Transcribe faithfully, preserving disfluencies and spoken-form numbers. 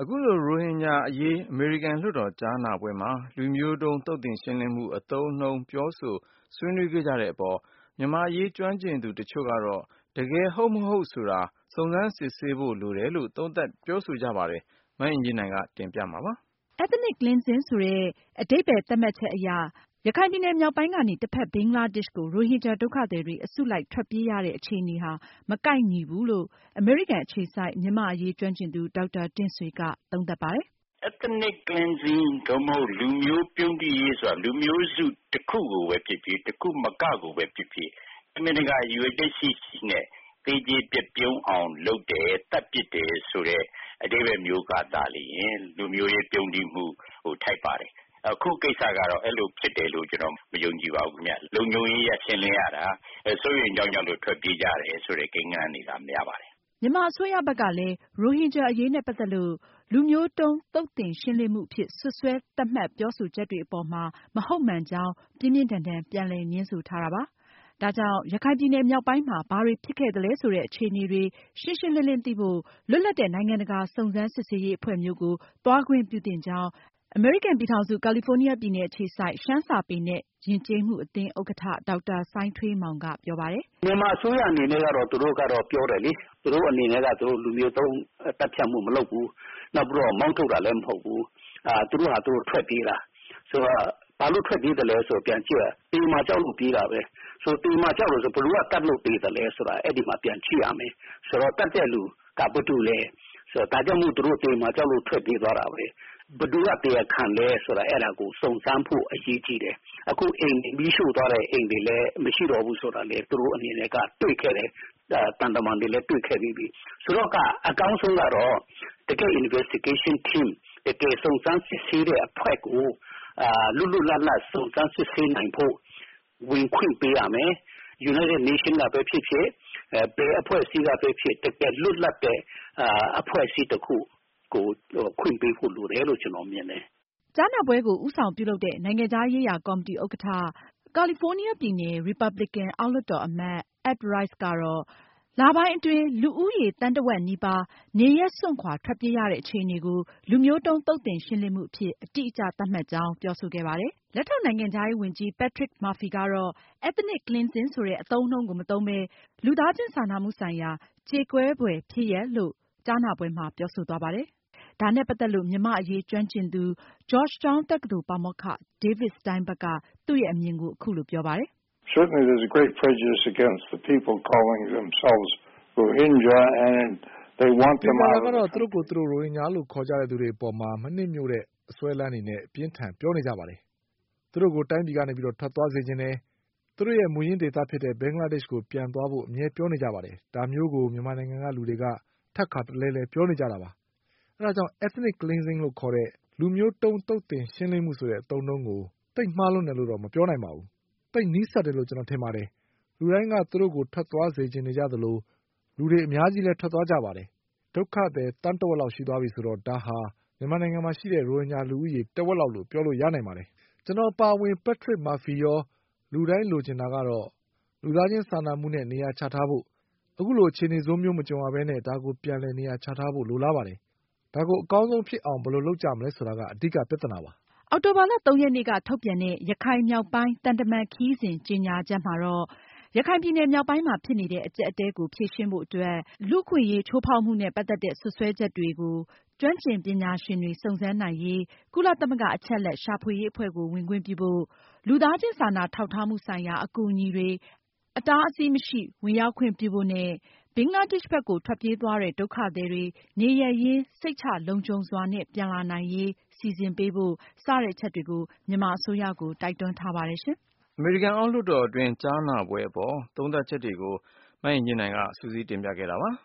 အခုလိုရိုဟင်ဂျာအရေးအမေရိကန်လွှတ်တော်ကြားနာပွဲမှာလူမျိုးတုံးသုတ်သင်ရှင်းလင်းမှုအသုံးအနှုန်းပြောဆိုဆွေးနွေးခဲ့ကြတဲ့အပေါ်မြန်မာအရေးကျွမ်းကျင်သူတချို့ကတော့တကယ်ဟုတ်မဟုတ်ဆိုတာစုံစမ်းစစ်ဆေးဖို့လိုတယ်လို့သုံးသပ်ပြောဆိုကြပါတယ်။မအင်ကြင်းနိုင်ကတင်ပြမှာပါ။ Ethnic cleansing ဆိုတဲ့အဓိပ္ပါယ်သတ်မှတ်ချက်အရရခိုင်ပြည်နယ်မြောက်ပိုင်းကနေတဖက်ဘင်္ဂလားဒေ့ရှ်ကိုရိုဟင်ဂျာဒုက္ခသည်တွေအစုလိုက်ထွက်ပြေးရတဲ့အခြေအနေဟာမကိုက်ညီဘူးလို့အမေရိကန်အခြေစိုက်မြန်မာအရေးကျွမ်းကျင်သူဒေါက်တာတင့်ဆွေကသုံးသပ်ပါတယ်။ Ethnic cleansing သို့မဟုတ်လူမျိုးပြုန်းတီးရေးဆိုတာလူမျိုးစုတစ်ခုကိုပဲဖြစ်ဖြစ်တစ်ခုမကကိုပဲဖြစ်ဖြစ်အမေရိကန်ရွေးချက်ရှိရှိနဲ့သေကြေပြပြုံးအောင်လုပ်တယ်တပ်ပစ်တယ်ဆိုတဲ့အဓိပ္ပာယ်မျိုးကသာလျှင်လူမျိုးရေးပြုန်းတီးမှုဟိုထိုက်ပါတယ်အခုကိစ္စကတော့အဲ့လိုဖြစ်တယ်လို့ကျွန်တော်မယုံကြည်ပါဘူးခင်ဗျလုံခြုံရေးရရှင်းလင်းရတာဆိုရင်ကြောင့်ကြောင့်လို့ထွက်ပြေးကြတယ်ဆိုတဲ့ကိန်းဂဏန်းတွေကများပါတယ်မြန်မာအစိုးရဘက်ကလည်းရိုဟင်ဂျာအရေးနဲ့ပတ်သက်လို့လူမျိုးတုံးသုတ်သင်ရှင်းလင်းမှုအဖြစ်စွပ်စွဲသတ်မှတ်ပြောဆိုချက်တွေအပေါ်မှာမဟုတ်မှန်ကြောင်းပြင်းပြင်းထန်ထန်ပြန်လည်ငြင်းဆိုထားတာပါ။ဒါကြောင့်ရခိုင်ပြည်နယ်မြောက်ပိုင်းမှာဘာတွေဖြစ်ခဲ့သလဲဆိုတဲ့အခြေအနေတွေရှင်းရှင်းလင်းလင်းသိဖို့လွတ်လပ်တဲ့နိုင်ငံတကာစုံစမ်းစစ်ဆေးရေးအဖွဲ့မျိုးကိုသွားခွင့်ပြုသင့်ကြောင်းအမေရိကန်ပြည်ထောင်စုကာလီဖိုးနီးယားပြည်နယ်အခြေစိုက်ရှမ်းစာပေနဲ့ယဉ်ကျေးမှုအသင်းဥက္ကဋ္ဌဒေါက်တာစိုင်းထွေးမောင်ကပြောပါတယ်။မြန်မာအစိုးရအနေနဲ့ကတော့သူတို့ကတော့ပြောတယ်လေသူတို့အနေနဲ့ကသူတို့လူမျိုးသုံးတပ်ဖြတ်မှုမလုပ်ဘူးနောက်ပြီးတော့မောင်းထုတ်တာလည်းမဟုတ်ဘူးအာသူတို့ဟာသူတို့ထွက်ပြေးတာဆိုတော့ဘာလို့ထွက်ပြေးတယ်လဲဆိုပြန်ကြည့်တေမာကြောက်လို့ပြေးတာပဲဆိုတေမာကြောက်လို့ဆိုဘလူကတတ်လို့ပြေးတယ်လဲဆိုတာအဲ့ဒီမှာပြန်ကြည့်ရမယ်ဆိုတော့တတ်တဲ့လူကဘတူလဲဆိုတော့ဒါကြောင့်မို့သူတို့တေမာကြောက်လို့ထွက်ပြေးသွားတာပဲဘဒူကတရားခံလဲဆိုတာအဲ့ဒါကိုစုံစမ်းဖို့အရေးကြီးတယ်အခုအိမ်ပြီးရှို့သွားတဲ့အိမ်တွေလည်းမရှိတော့ဘူးဆိုတာလေသူတို့အနေနဲ့ကတွေ့ခဲ့တယ်တန်တမန်တွေလည်းတွေ့ခဲ့ပြီးပြီဆိုတော့ကအကောင်းဆုံးကတော့တကယ် investigation team တကယ်စုံစမ်းစစ်ဆေးတဲ့အဖွဲ့ကိုအာလွတ်လွတ်လပ်လပ်စုံစမ်းစစ်ဆေးနိုင်ဖို့ဝင်ခွင့်ပေးရမယ် United Nations ကပဲဖြစ်ဖြစ်ဘယ်အဖွဲ့အစည်းကပဲဖြစ်တကယ်လွတ်လပ်တဲ့အဖွဲ့အစည်းတစ်ခုကိုခွင့်ပေးဖို့လိုတယ်လို့ကျွန်တော်မြင်တယ်။ကြားနာပွဲကိုဦးဆောင်ပြုလုပ်တဲ့နိုင်ငံခြားရေးရာကော်မတီဥက္ကဋ္ဌကာလီဖိုးနီးယားပြည်နယ် Republican အောက်လွှတ်တော်အမတ် Ed Royce ကတော့လပိုင်းအတွင်းလူဦးရေသန်းတဝက်နီးပါးနေရပ်စွန့်ခွာထွက်ပြေးရတဲ့အခြေအနေကိုလူမျိုးတုံးသုတ်သင်ရှင်းလင်းမှုအဖြစ်အတိအကျသတ်မှတ်ကြောင်းပြောဆိုခဲ့ပါတယ်။လက်ထောက်နိုင်ငံခြားရေးဝန်ကြီး Patrick Murphy ကတော့ Ethnic cleansing ဆိုတဲ့အသုံးအနှုန်းကိုမသုံးဘဲလူသားချင်းစာနာမှုဆိုင်ရာကြေကွဲဖွယ်ဖြစ်ရပ်လို့ကြားနာပွဲမှာပြောဆိုသွားပါတယ်။ဒါနဲ့ပတ်သက်လို့မြန်မာအရေးကျွမ်းကျင်သူ Georgetown တက္ကသိုလ်ပါမောက္ခ David Steinberg ကသူ့ရဲ့အမြင်ကိုအခုလိုပြောပါတယ်။ Certainly there's a great prejudice against the people calling themselves Rohingya and they want them out. ဒါကတော့သူတို့ကိုသူတို့ရိုဟင်ဂျာလို့ခေါ်ကြတဲ့သူတွေအပေါ်မှာမနှိမ့်ညွတ်တဲ့အစွဲလမ်းတွေနဲ့အပြင်းထန်ပြောနေကြပါတယ်။သူတို့ကိုတိုင်းပြည်ကနေပြီးတော့ထွက်သွားစေခြင်းနဲ့သူတို့ရဲ့မူရင်းဒေသဖြစ်တဲ့ဘင်္ဂလားဒေ့ရှ်ကိုပြန်သွားဖို့အမြဲပြောနေကြပါတယ်။ဒါမျိုးကိုမြန်မာနိုင်ငံကလူတွေကထပ်ခါတလဲလဲပြောနေကြတာပါ။အဲဒါကြောင့် ethnic cleansing လို့ခေါ်တဲ့လူမျိုးတုံးသုတ်သင်ရှင်းလင်းမှုဆိုတဲ့အသုံးအနှုန်းကိုသိပ်မှားလွန်းတယ်လို့တော့မပြောနိုင်ပါဘူး။သိပ်နီးစပ်တယ်လို့ကျွန်တော်ထင်ပါတယ်။လူတိုင်းကသူတို့ကိုထွက်သွားစေခြင်းနေကြသလိုလူတွေအများကြီးလည်းထွက်သွားကြပါတယ်။ဒုက္ခသည်တန်းတဝက်လောက်ရှိသွားပြီဆိုတော့ဒါဟာမြန်မာနိုင်ငံမှာရှိတဲ့ရိုဟင်ဂျာလူဦးရေတဝက်လောက်လို့ပြောလို့ရနိုင်ပါတယ်။ကျွန်တော်ပါဝင် Patrick Murphy ရောလူတိုင်းလိုချင်တာကတော့လူသားချင်းစာနာမှုနဲ့နေရာချထားဖို့အခုလိုအခြေအနေဆိုးမျိုးမကြုံရဘဲနဲ့ဒါကိုပြန်လည်နေရာချထားဖို့လိုလားပါတယ်။ဒါကိုအကောင်းဆုံးဖြစ်အောင်ဘယ်လိုလုပ်ကြမလဲဆိုတာကအဓိကပြဿနာပါ။အောက်တိုဘာလသုံးရက်နေ့ကထုတ်ပြန်တဲ့ရခိုင်မြောက်ပိုင်းသံတမန်ခရီးစဉ်ကြေညာချက်မှာတော့ရခိုင်ပြည်နယ်မြောက်ပိုင်းမှာဖြစ်နေတဲ့အကျပ်အတည်းကိုဖြေရှင်းဖို့အတွက်လူ့အခွင့်အရေးချိုးဖောက်မှုနဲ့ပတ်သက်တဲ့စွပ်စွဲချက်တွေကိုကျွမ်းကျင်ပညာရှင်တွေစုံစမ်းနိုင်ရေးကုလသမဂ္ဂအချက်အလက်ရှာဖွေရေးအဖွဲ့ကိုဝင်ခွင့်ပြုဖို့လူသားချင်းစာနာထောက်ထားမှုဆိုင်ရာအကူအညီတွေအတားအဆီးမရှိဝင်ရောက်ခွင့်ပြုဖို့နဲ့ဘင်္ဂလားဒေ့ရှ်ဘက်ကိုထွက်ပြေးသွားတဲ့ဒုက္ခသည်တွေနေရပ်ရင်းစိတ်ချလုံခြုံစွာနဲ့ပြန်လာနိုင်ရေးစီစဉ်ပေးဖို့စတဲ့အချက်တွေကိုမြန်မာအစိုးရကိုတိုက်တွန်းထားပါတယ်ရှင်။အမေရိကန်အောက်လွှတ်တော်အတွင်းကြားနာပွဲအပေါ်သုံးသပ်ချက်တွေကိုမအင်ကြင်းနိုင်ကစူးစီးတင်ပြခဲ့တာပါ။